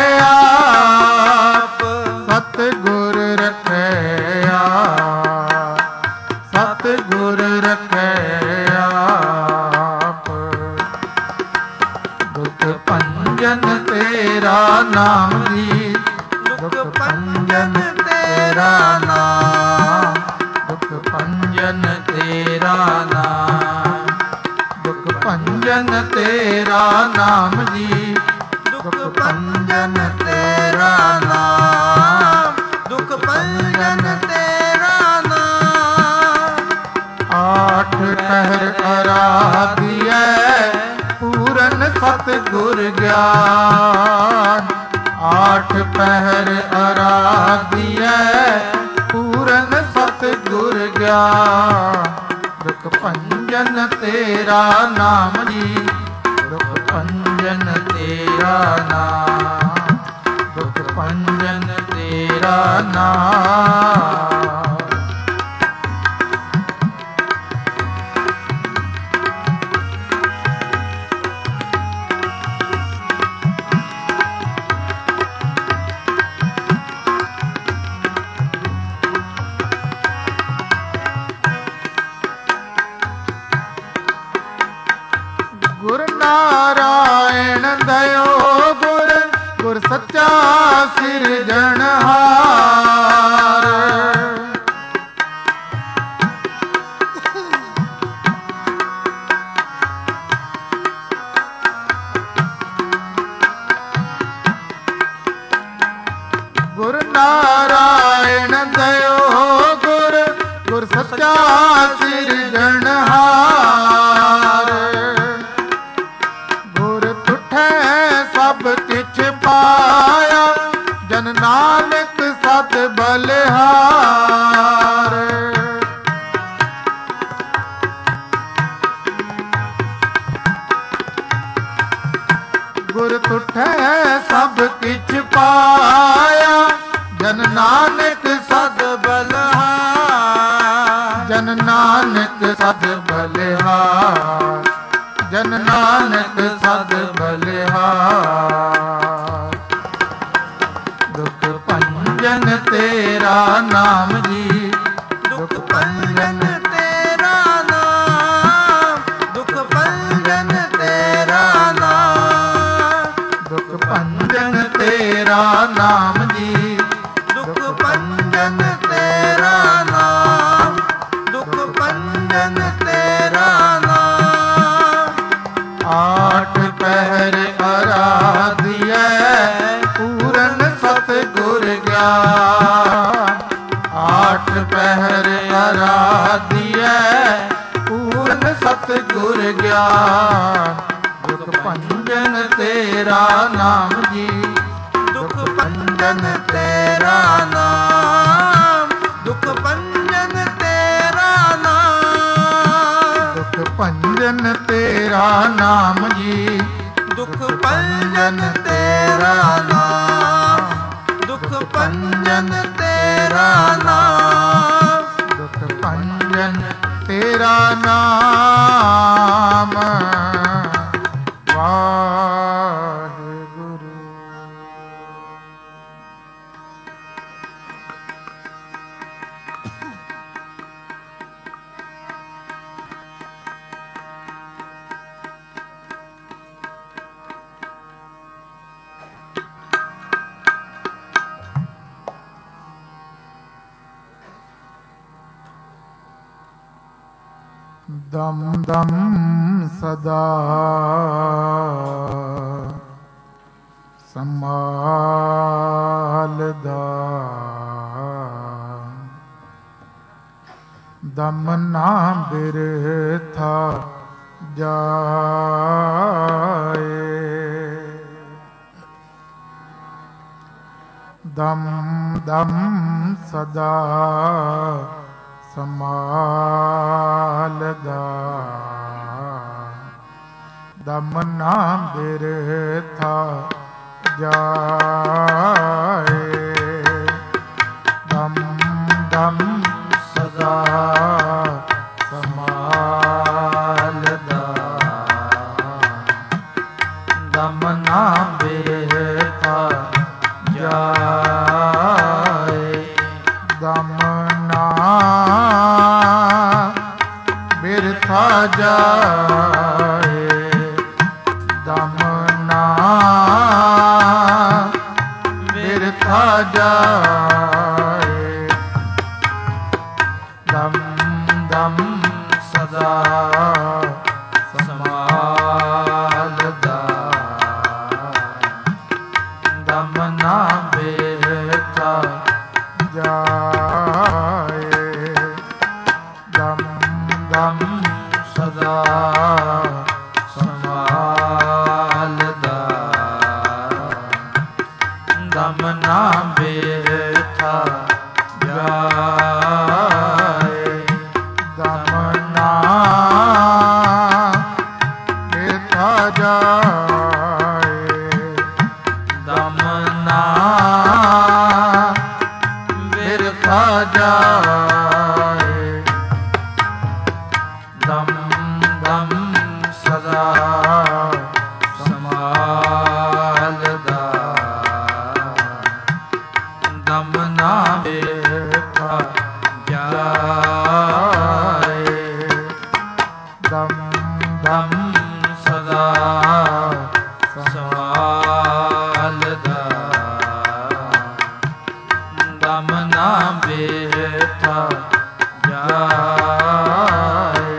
ਆਪ। ਸਤਿਗੁਰ ਰਖੈ ਆਪ, ਸਤਿਗੁਰ ਰਖੈ ਆਪ। ਦੁਖ ਭੰਜਨ ਤੇਰਾ ਨਾਮ ਜੀ, ਦੁਖ ਭੰਜਨ ਤੇਰਾ ਨਾਮ, ਦੁਖ ਭੰਜਨ ਤੇਰਾ ਨਾਮ, ਦੁਖ ਭੰਜਨ ਤੇਰਾ ਨਾਮ ਜੀ, ਦੁਖ ਭੰਜਨ ਤੇਰਾ ਨਾਮ, ਦੁਖ ਭੰਜਨ ਤੇਰਾ ਨਾਮ। ਆਠ ਪਹਿਰ ਅਰਾਧਿਐ ਪੂਰਨ ਸਤਿਗੁਰ ਗਿਆਨ। ਆਠ ਪਹਿਰ ਅਰਾਧਿਐ ਪੂਰਨ ਸਤਿਗੁਰ ਗਿਆਨ। ਦੁਖ ਭੰਜਨ ਤੇਰਾ ਨਾਮ ਜੀ, ਦੁਖ ਭੰਜਨ ਤੇਰਾ ਨਾਮ, ਦੁਖ ਭੰਜਨ ਤੇਰਾ ਨਾਮ। ਗੁਰ ਨਾਰਾਇਣ ਦਇਓ ਗੁਰ, ਗੁਰ ਸੱਚਾ ਸਿਰਜਣਹਾਰ। ਗੁਰ ਨਾਰਾਇਣ ਦਇਓ ਗੁਰ, ਗੁਰ ਸੱਚਾ ਸਿਰਜਣਹਾਰ। ਸਭ ਕਿਛ ਪਾਇਆ ਜਨ ਨਾਨਕ ਸਤ ਬਲਿਹਾਰ। ਗੁਰ ਤੁਠੈ ਸਭ ਕਿਛ ਪਾਇਆ ਜਨ ਨਾਨਕ ਸਤ ਬਲਿਹਾਰ। ਜਨ ਨਾਨਕ ਸਤ ਬਲਿਹਾਰ, ਜਨ ਨਾਨਕ ਸਤ ਬਲਿਹਾਰ। ਦੁਖ ਭੰਜਨ ਤੇਰਾ ਨਾਮ ਜੀ, ਦੁਖ ਭੰਜਨ ਤੇਰਾ ਨਾਮ, ਦੁਖ ਭੰਜਨ ਤੇਰਾ ਨਾਮ, ਦੁਖ ਭੰਜਨ ਤੇਰਾ ਨਾਮ ਜੀ, ਦੁਖ ਭੰਜਨ ਤੇਰਾ ਨਾਮ, ਦੁਖ ਭੰਜਨ ਤੇਰਾ ਨਾਮ। ਆਠ ਪਹਿਰ ਅਰਾਧਿਐ ਪੂਰਨ ਸਤਿਗੁਰ ਗਿਆਨ। ਆਠ ਪਹਿਰ ਅਰਾਧਿਐ ਪੂਰਨ ਸਤਿਗੁਰ ਗਿਆਨ। ਤੇਰਾ ਨਾਮ ਜੀ, ਦੁਖ ਭੰਜਨ ਤੇਰਾ ਨਾਮ, ਦੁਖ ਭੰਜਨ ਤੇਰਾ ਨਾਮ, ਦੁਖ ਭੰਜਨ ਤੇਰਾ ਨਾਮ ਜੀ, ਦੁਖ ਭੰਜਨ ਤੇਰਾ ਨਾਮ, ਦੁਖ ਭੰਜਨ ਤੇਰਾ ਨਾਮ, ਦੁਖ ਭੰਜਨ ਤੇਰਾ ਨਾਮ। ਵਾਹਿਗੁਰੂ। ਦਮ ਦਮ ਸਦਾ ਸੰਭਾਲਦਾ, ਦਮ ਨਾ ਬਿਰਥਾ ਜਾਏ, ਦਮ ਦਮ ਸਦਾ ਸੰਭਾਲਦਾ, ਦਮ ਨਾ ਬਿਰਥਾ ਜਾਏ, ਦਮ ਦਮ ਸਦਾ ਸੰਭਾਲਦਾ, ਦਮ ਨਾ ਬਿਰਥਾ ਜਾਏ, ਦਮ ਨਾ ਬਿਰਥਾ ਜਾਏ, ਦਮ ਨਾ ਬਿਰਥਾ ਜਾਏ, ਦਮ ਦਮ ਸਦਾ ਸੰਭਾਲਦਾ, ਦਮ ਨਾ ਬਿਰਥਾ ਜਾਏ, ਦਮ ਦਮ ਸਦਾ ਸੰਭਾਲਦਾ, ਦਮ ਨਾ ਬਿਰਥਾ ਜਾਏ, ਦਮ ਨਾ ਬਿਰਥਾ ਜਾਏ, ਦਮ ਨਾ ਬਿਰਥਾ ਜਾਏ, ਦਮ ਦਮ ਸਦਾ ਸੰਭਾਲਦਾ, ਦਮ ਨਾ ਬਿਰਥਾ ਜਾਏ, ਦਮ ਦਮ ਸਦਾ ਸੰਭਾਲਦਾ, ਦਮ ਨਾ ਬਿਰਥਾ ਜਾਏ।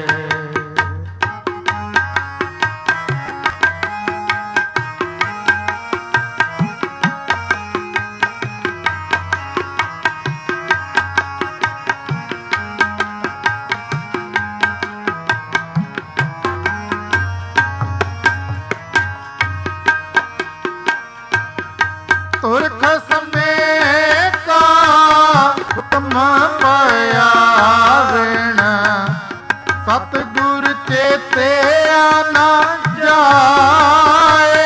ਤੁਰਖ ਸਮੇਂ ਕਾ ਹੁਕਮ ਪਾਇਆ ਵੇਣ, ਸਤਿਗੁਰ ਚੇਤੇ ਨਾ ਜਾਏ,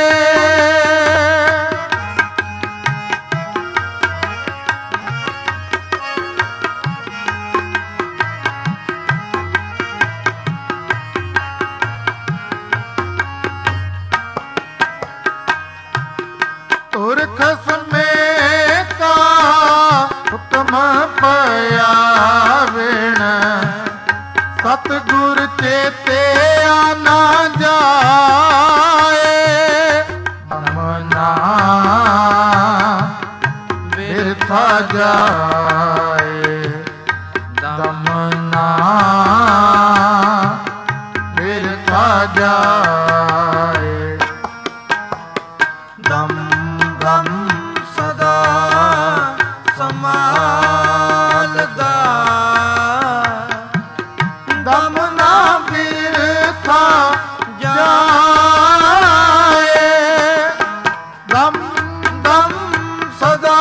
ਤੁਰਖ ਸਮੇਂ ਕਾ ਹੁਕਮ ਪਾਇਆ ਵੇਣ, ਸਤਿਗੁਰ ਚੇਤੇ ਨਾ ਜਾਏ, ਦਮ ਨਾ ਬਿਰਥਾ ਜਾਏ, ਦਮ ਨਾ ਬਿਰਥਾ ਜਾਏ, ਦਮ ਦਮ ਸਦਾ ਸੰਭਾਲਦਾ, ਦਮ ਨਾ ਬਿਰਥਾ ਜਾਏ, ਦਮ ਸਦਾ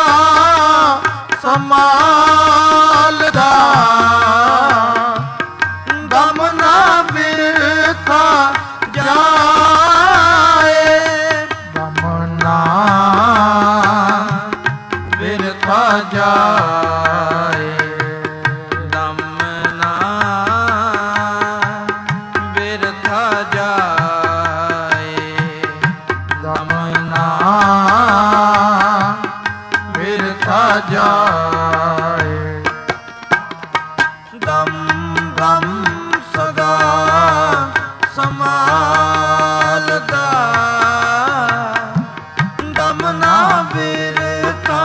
ਸੰਭਾਲਦਾ, ਦਮ ਨਾ ਬਿਰਥਾ ਜਾਏ, ਦਮ ਨਾ ਬਿਰਥਾ ਜਾਏ, ਦਮ ਨਾ ਬਿਰਥਾ ਜਾਏ, ਦਮ ਨਾ ਬਿਰਥਾ ਜਾਏ, ਦਮ ਦਮ ਸਦਾ ਸੰਭਾਲਦਾ, ਦਮ ਨਾ ਬਿਰਥਾ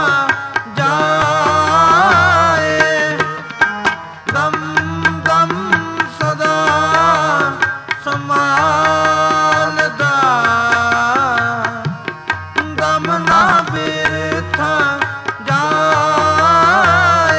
ਜਾਏ, ਦਮ ਦਮ ਸਦਾ ਸੰਭਾਲਦਾ, ਦਮ ਨਾ ਬਿਰਥਾ ਜਾਏ।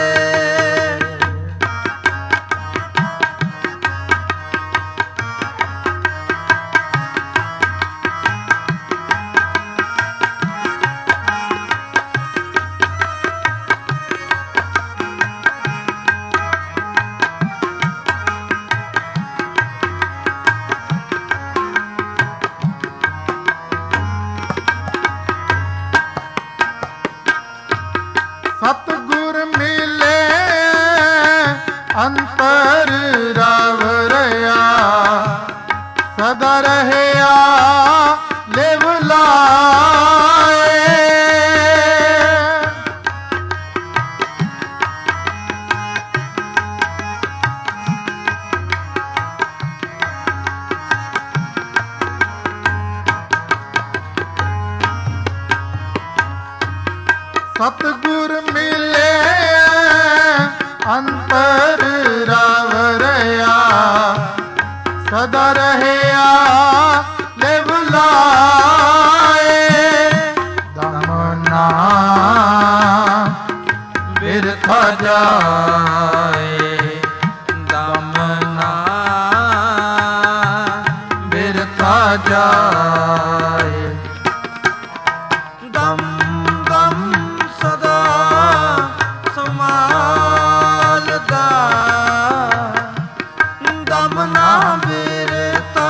ਸਤਿਗੁਰ ਮਿਲੇ ਅੰਤਰ ਰਵ ਰਿਆ, ਸਦਾ ਰਹਿਆ ਲਿਵ ਲਾਏ, ਸਤਿਗੁਰ ਮਿਲੇ ਅੰਤਰ ਰਵ ਰਿਆ, ਸਦਾ ਰਹਿਆ ਲਿਵ ਲਾਏ, ਦਮ ਨਾ ਬਿਰਥਾ ਜਾਏ, ਦਮ ਨਾ ਬਿਰਥਾ ਜਾਏ, ਦਮ ਦਮ ਸਦਾ ਸੰਭਾਲਦਾ, ਦਮ ਨਾ ਬਿਰਥਾ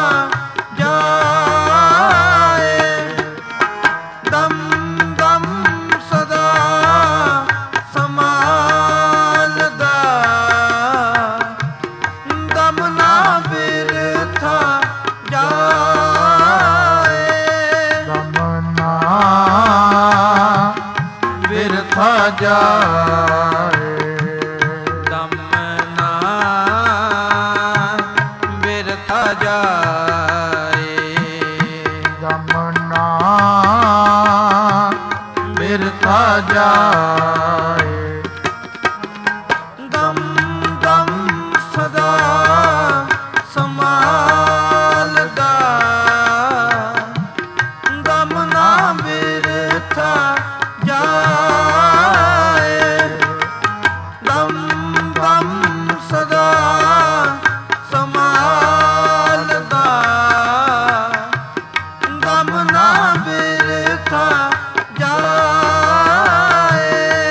ਜਾਏ, ਦਮ ਦਮ ਸਦਾ ਸੰਭਾਲਦਾ, ਦਮ ਨਾ ਬਿਰਥਾ ਜਾਏ, ਦਮ ਨਾ ਬਿਰਥਾ ਜਾਏ, ਦਮ ਨਾ ਬਿਰਥਾ ਜਾਏ, ਦਮ ਨਾ ਬਿਰਥਾ ਜਾਏ, ਦਮ ਦਮ ਸਦਾ ਸੰਭਾਲਦਾ, ਦਮ ਨਾ ਬਿਰਥਾ ਜਾਏ, ਦਮ ਦਮ ਸਦਾ ਸੰਭਾਲਦਾ, ਦਮ ਨਾ ਬਿਰਥਾ ਜਾਏ।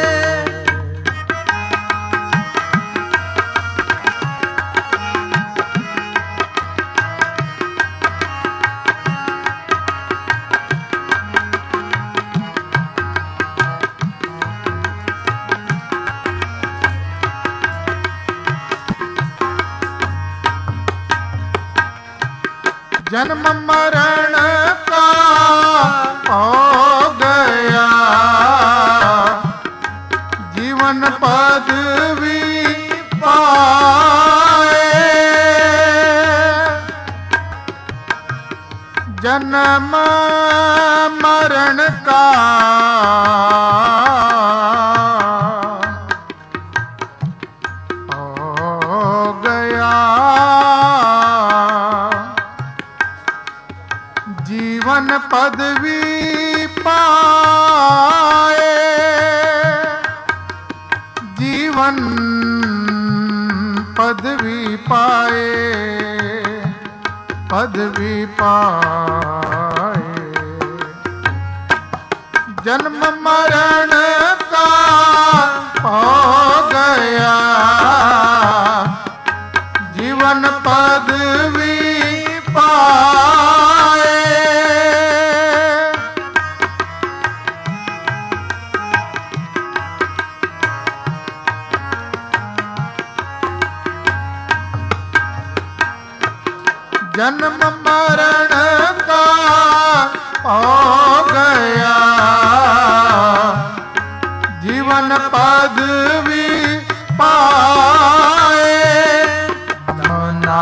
जन्म मरण का हो गया, जीवन पदवी पाए, जन्म मरण का हो गया, जीवन पदवी पाए, जीवन पदवी पाए, पदवी पाए, जन्म जन्म मरण का हो गया, जीवन पदवी पाए। जन्म मरण का हो गया, जीवन पदवी पाए। दमना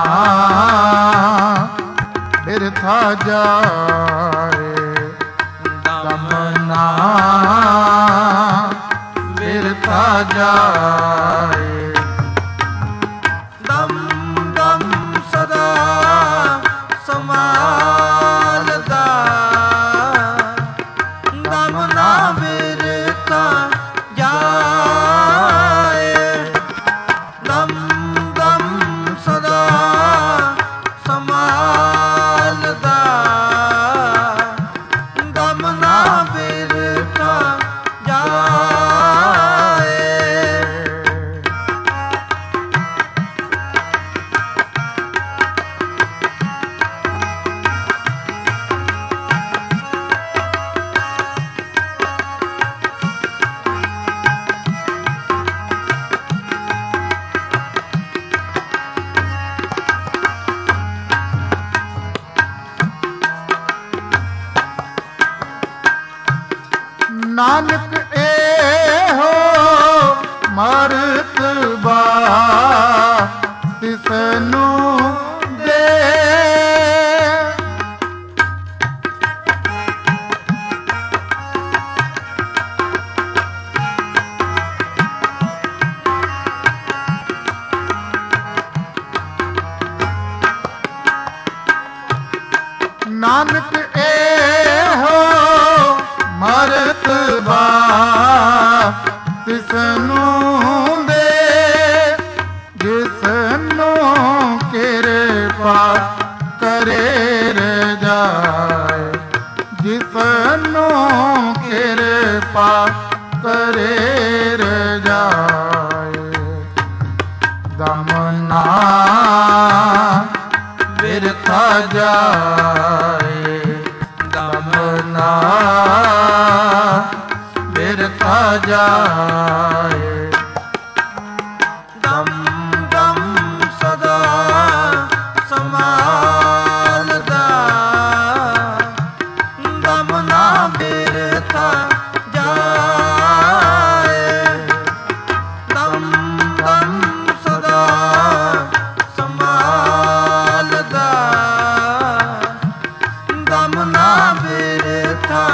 बिरथा जाए, दमना बिरथा जाए। दम दम सदा संभालदा, दम ना बिरथा जाए। दम दम सदा संभालदा, दम ना बिरथा जाए। नानक ए हो मरतबा तिसनु दे। नानक ए हो मरतबा तिसनु दे, जिसनु किरपा करे रजाए, जिसनु किरपा करे रजाए। दमना बिरथा जाए, दमना बिरथा जाए। दम दम सदा संभालदा, दम ना बिरथा जाए। दम दम सदा संभालदा, दम ना बिरथा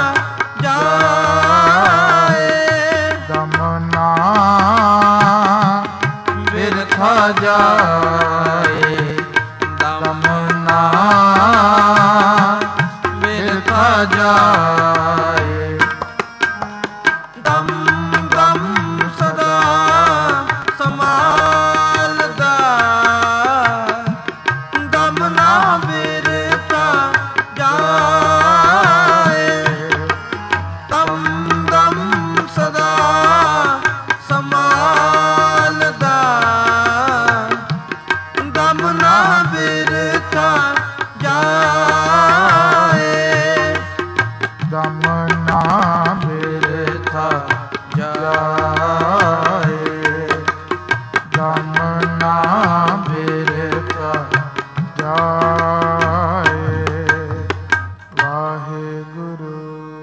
जाए। दमना बिरथा जाए, दमना बिरथा जाए। दम दम सदा संभालदा, दम ना बिरथा जाए। दम दम सदा संभालदा, दम ना बिरथा जाए। दमना बिरथा जाए, दमना बिरथा जाए। वाहेगुरु।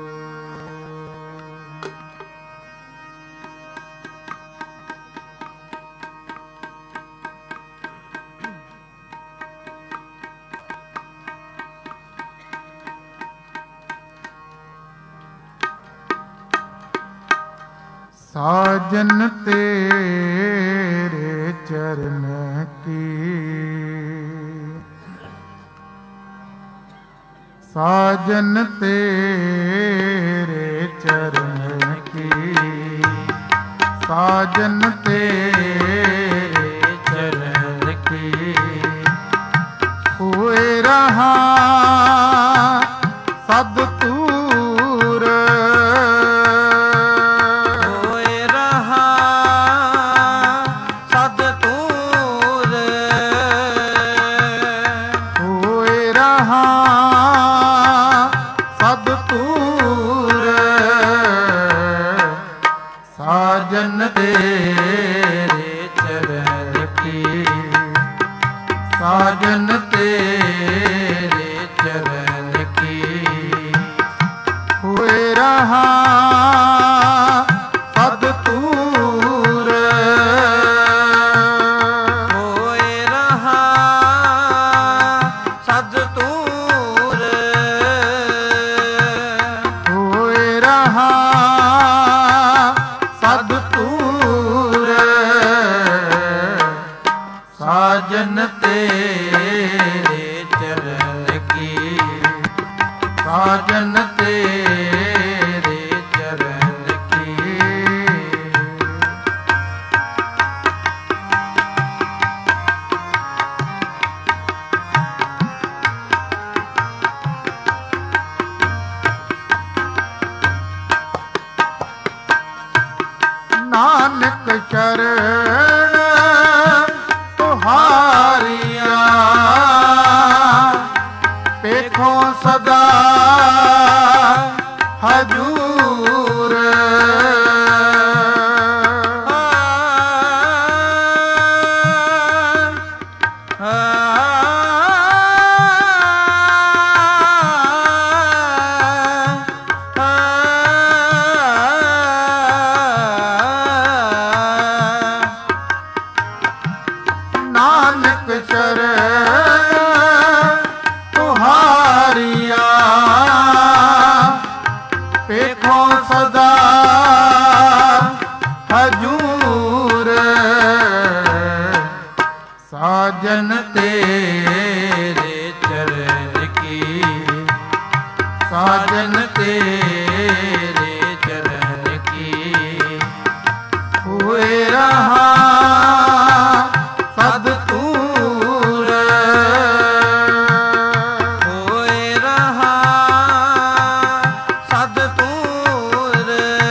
साजन तेरे चरण की, साजन तेरे चरण की, साजन तेरे चरण की। हुए रहा सदतूर ਚਰਨ ਤੁਹਾਰੀਆਂ ਵੇਖੋ ਸਦਾ ਹਜੂਰ। ਨਾਨਕ ਚਰਨ ਤੁਹਾਰੀਆਂ ਵੇਖੋ ਸਦਾ ਹਜੂਰ। ਸਾਜਨ ਤੇਰੇ ਚਰਨ ਕੀ, ਸਾਜਨ ਤੇਰੇ ਚਰਨ ਕੀ ਹੋਏ ਰਹਾ ਸਦ ਤੂਰ। ਹੋਏ ਰਹਾ ਸਦ ਤੂਰ।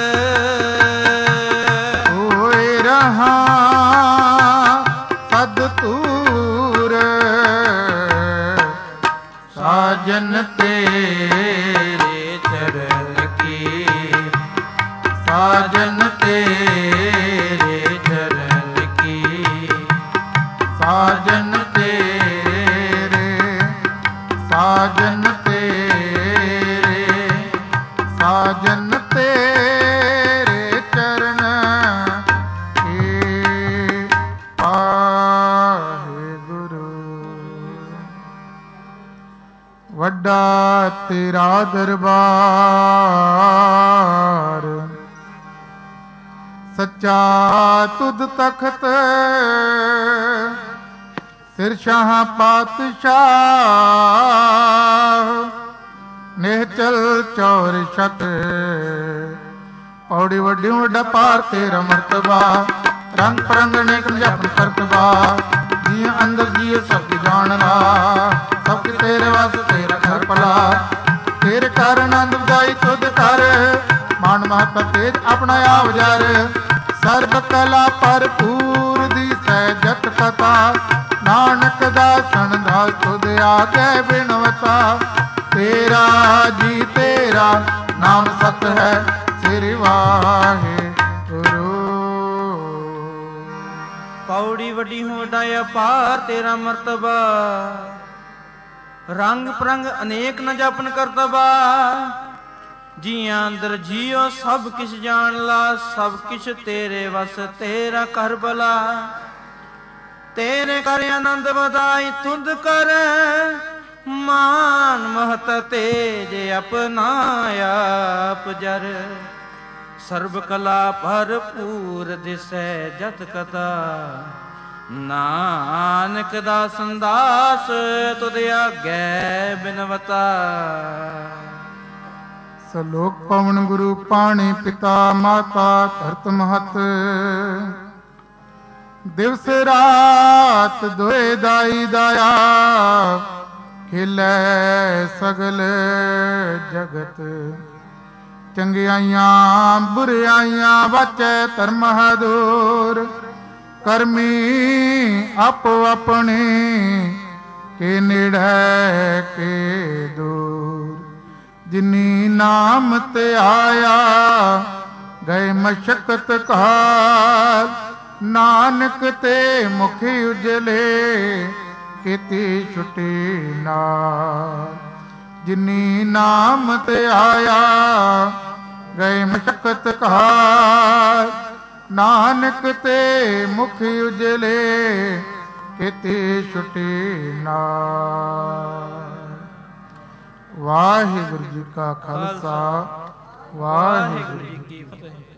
ਹੋਏ ਰਹਾ ਸਦ ਤੂਰ। ਸਾਜਨ ਤੇਰੇ ਚਰਨ ਕੀ, ਸਾਜਨ ਤੇਰੇ ਚਰਨ ਕੀ ਸਾਜਨ ਤੇਰੇ, ਸਾਜਨ ਤੇਰੇ, ਸਾਜਨ ਤੇਰੇ ਚਰਨ ਕੀ ਵਾਹਿਗੁਰੂ। ਵੱਡਾ ਤੇਰਾ ਦਰਬਾਰ, ਸੱਚਾ ਤੁਧ ਤਖਤ, ਸਿਰ ਸ਼ਾਹ ਪਾਤਸ਼ਾਹ, ਨਿਹਚਲ ਚੌਰ ਛਤ। ਪੌੜੀ ਵੱਡੀ ਵੱਡਾ ਪਾਰ ਤੇਰਾ ਮਰਤਬਾ, ਰੰਗ ਪਰੰਗ ਅਨੇਕ ਜਪਨ ਕਰਤਬਾ। ਜੀ ਅੰਦਰ ਜੀ ਸਭ ਕੀ ਜਾਣਨਾ, ਸਭ ਕੀ ਤੇਰੇ ਵਾਸ ਤੇਰਾ ਘਰ ਭਲਾ। ਤੇਰੇ ਘਰ ਆਨੰਦ ਵਧਾਈ ਤੁਧ ਕਰ, ਮਾਨ ਮਹਤ ਤੇਜ ਆਪਣਾ ਆਪ ਜਰ। ਸਰਬ ਕਲਾ ਭਰਪੂਰ ਦੀ ਸਹਿਜਤ ਕਥਾ, ਨਾਨਕ ਦਾਸਨ ਦਾਸ ਤੁਧ ਆਗੇ ਬਿਨਵਤਾ। ਤੇਰਾ ਜੀ ਤੇਰਾ ਨਾਮ ਸਤ ਹੈ, ਸ੍ਰੀ ਵਾਹਿਗੁਰੂ। ਪੌੜੀ ਵੱਡੀ ਹੋ ਵੱਡਾ ਅਪਾਰ ਤੇਰਾ ਮਰਤਬਾ, ਰੰਗ ਪ੍ਰੰਗ ਅਨੇਕ ਨ ਜਪਨ ਕਰਤਬਾ। ਜੀਆਂ ਅੰਦਰ ਜੀਓ ਸਭ ਕਿਛ ਜਾਣ ਲਾ, ਸਭ ਕਿਛ ਤੇਰੇ ਵਸ ਤੇਰਾ ਕਰ ਭਲਾ। ਤੇਰੇ ਕਰ ਆਨੰਦ ਵਧਾਈ ਤੁਧ ਕਰ, ਮਾਨ ਮਹਤ ਤੇਜ ਆਪਣਾ ਆਪ ਜਰ। ਸਰਬ ਕਲਾ ਭਰਪੂਰ ਦਿਸੈ ਜਤ ਕਥਾ, ਨਾਨਕ ਦਾ ਸੰਦਾਸ ਤੁਧ ਆਗੇ ਬਿਨਵਤਾ। ਸਲੋਕ ਪਵਨ ਗੁਰੂ ਪਾਣੀ ਪਿਤਾ ਮਾਤਾ ਧਰਤ ਮਹਤ। ਦਿਵਸ ਰਾਤ ਦੋਏ ਦਾਈ ਦਾਇਆ, ਖਿਲੇ ਸਗਲ ਜਗਤ। ਚੰਗਿਆਈਆਂ ਬੁਰਿਆਈਆਂ ਵਾਚੈ ਧਰਮ ਦੂਰ। ਕਰਮੀ ਆਪੋ ਆਪਣੇ, ਕੇ ਨੇੜੇ ਕੇ ਦੂਰ। ਜਿਨੀ ਨਾਮ ਤੇ ਆਇਆ, ਗਏ ਮਸ਼ਕਤ ਕਾਲ। ਨਾਨਕ ਤੇ ਮੁਖ ਉਜਲੇ, ਕੀਤੀ ਛੁਟੀ ਨਾਲ। ਜਿਨੀ ਨਾਮ ਤੇ ਆਇਆ, ਗਏ ਮਸ਼ਕਤ ਕਾਲ। ਨਾਨਕ ਤੇ ਮੁਖ ਉਜਲੇ, ਕੀਤੀ ਛੁਟੀ ਨਾਲ। ਵਾਹਿਗੁਰੂ ਜੀ ਕਾ ਖਾਲਸਾ, ਵਾਹਿਗੁਰੂ ਜੀ ਕੀ ਫਤਿਹ।